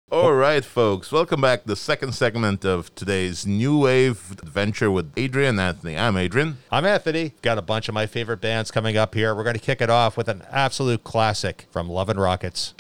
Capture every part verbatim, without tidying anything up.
All right, folks, welcome back to the second segment of today's New Wave adventure with Adrian and Anthony. I'm Adrian. I'm Anthony. Got a bunch of my favorite bands coming up here. We're going to kick it off with an absolute classic from Love and Rockets.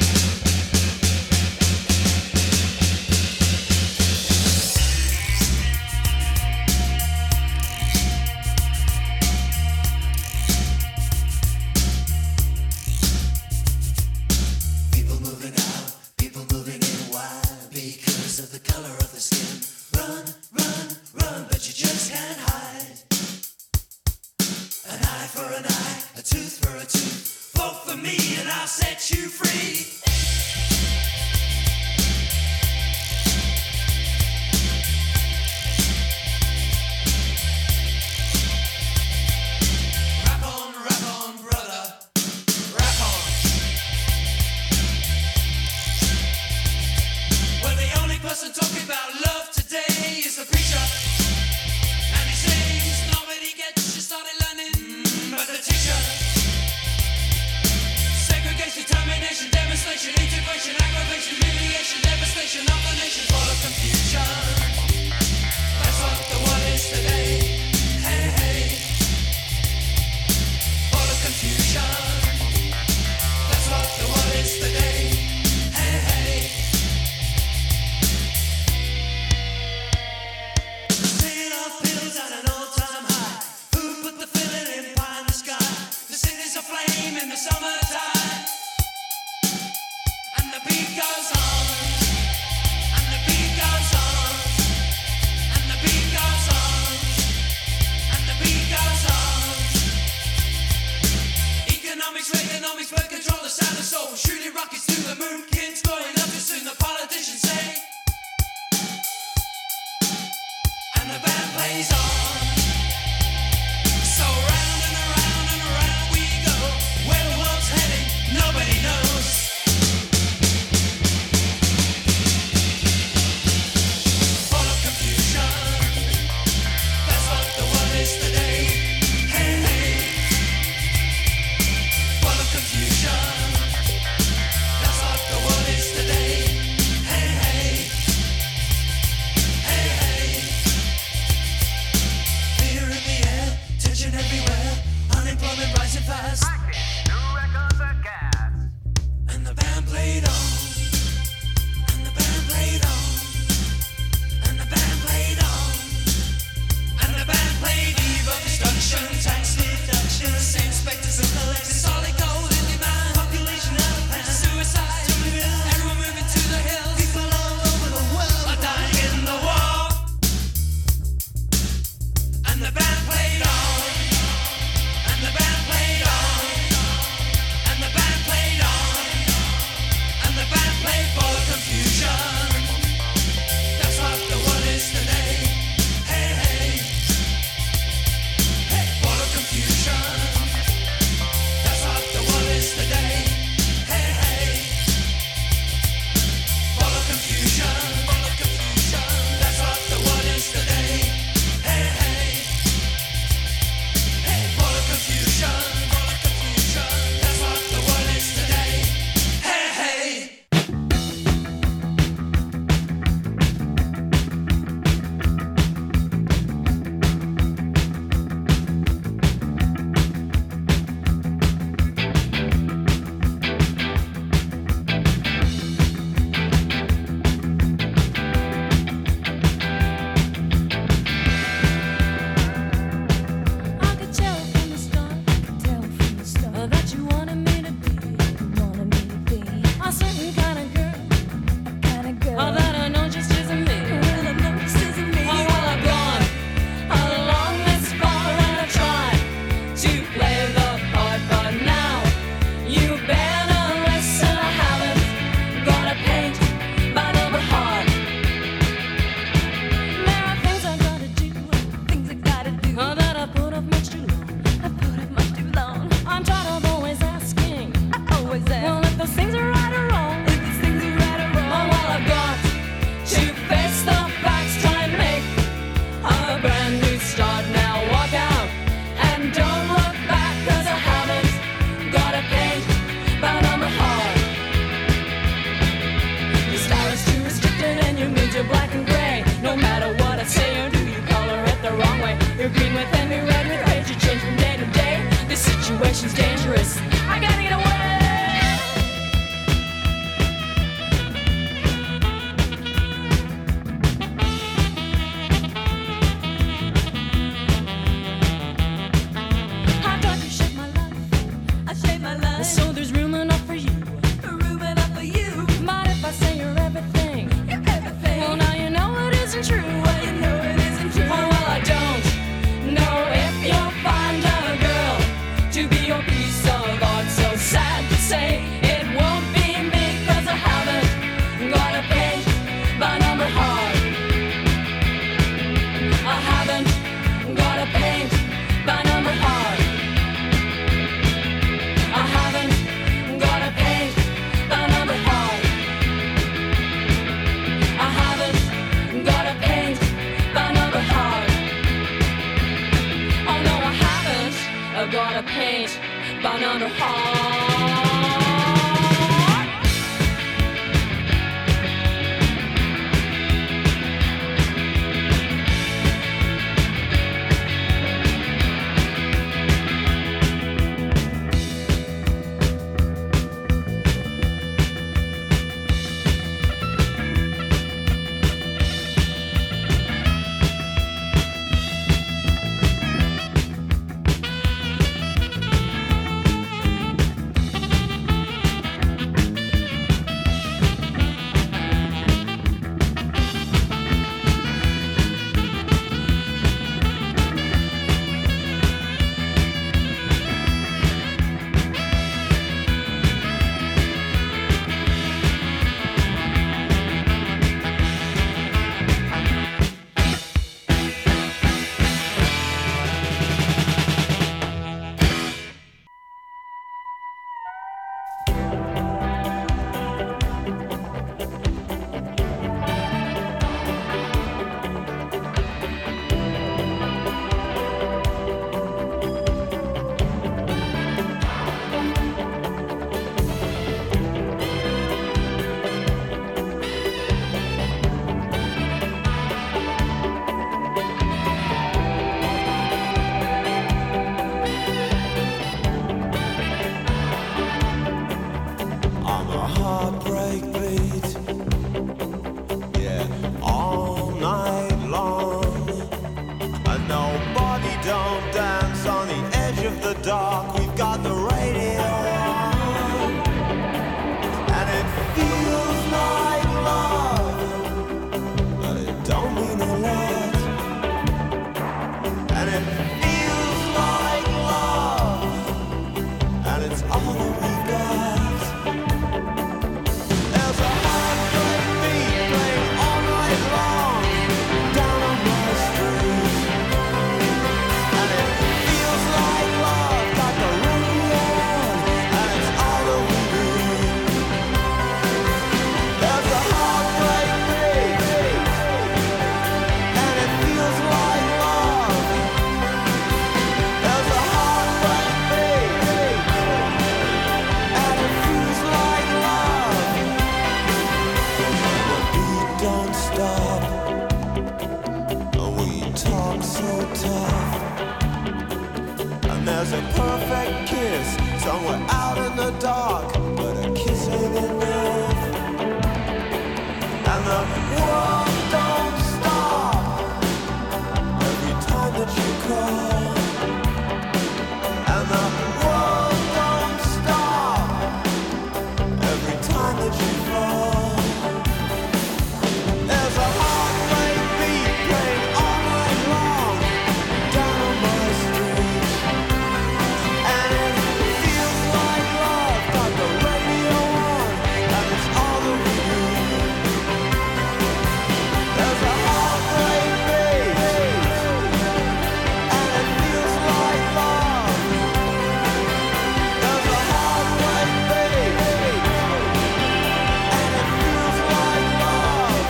a heartbreak beat. Yeah, all night long. And nobody don't dance on the edge of the dark. We've got the radio on. And it feels like love, but it don't mean a lot. And it feels like love, and it's all that we got. There's a heartbreak beat playing all night long down on my street. And it feels like love, got the radio on, and it's all that we need. There's a heartbreak beat, and it feels like love. There's a heartbreak beat, and it feels like love. The beat don't stop, and we talk so tough. And there's a perfect kiss somewhere out in the dark, but a kiss ain't enough. And the world don't stop every time that you call. And the world don't stop every time that you fall. There's a heartbreak beat playing all night long down on my street. And it feels like love, got the radio on, and it's all that we need. There's a heartbreak beat, and it feels like love. There's a heartbreak beat, and it feels like love.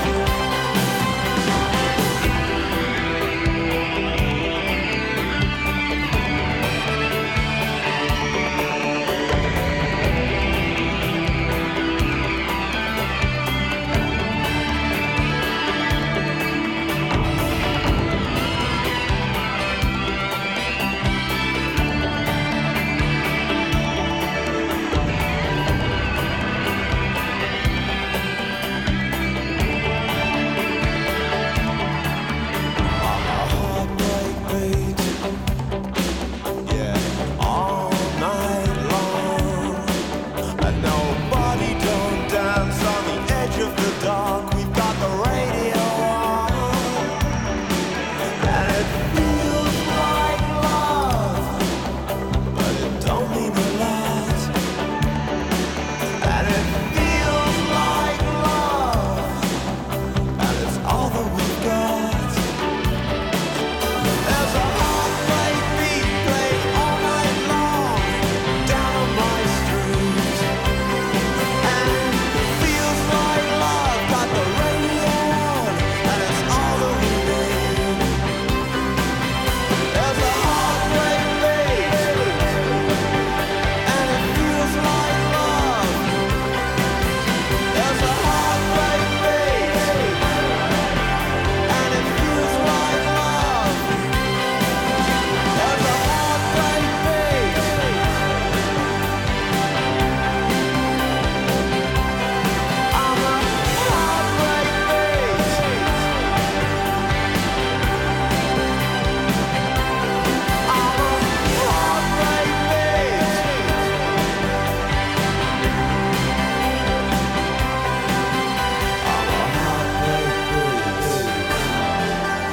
Heartbreak beat, yeah, all night long. And nobody don't dance on the edge of the dark. We've got the radio on, and it feels like love, but it don't mean a lot. And it feels like love, and it's all that we've got. There's a heartbreak beat playing all night long down on my street. And it feels like love, got the radio on, and it's all that we need. There's a heartbreak beat, and it feels like love. There's a heartbreak beat, and it feels like love. There's a heartbreak beat. I'm a heartbreak beat. I'm a heartbreak beat. I'm a heartbreak beat.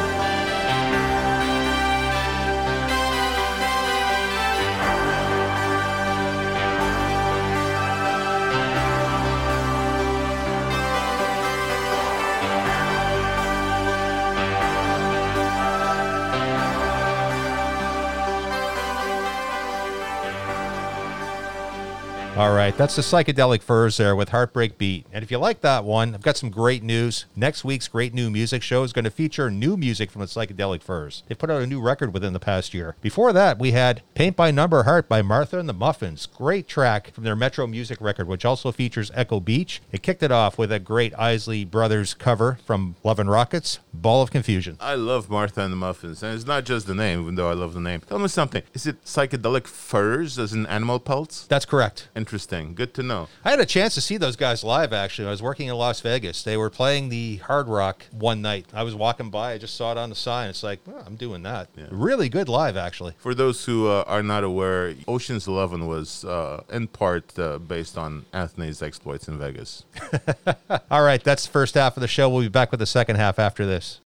All right, that's the Psychedelic Furs there with Heartbreak Beat. And if you like that one, I've got some great news. Next week's Great New Music Show is going to feature new music from the Psychedelic Furs. They put out a new record within the past year. Before that, we had Paint by Number Heart by Martha and the Muffins. Great track from their Metro Music record, which also features Echo Beach. It kicked it off with a great Isley Brothers cover from Love and Rockets, Ball of Confusion. I love Martha and the Muffins, and it's not just the name, even though I love the name. Tell me something. Is it Psychedelic Furs as in animal pelts? That's correct. Interesting. thing. Good to know. I had a chance to see those guys live, actually. I was working in Las Vegas. They were playing the Hard Rock one night. I was walking by. I just saw it on the sign. It's like, oh, I'm doing that. Yeah. Really good live, actually. For those who uh, are not aware, Ocean's Eleven was uh, in part uh, based on Anthony's exploits in Vegas. All right, that's the first half of the show. We'll be back with the second half after this.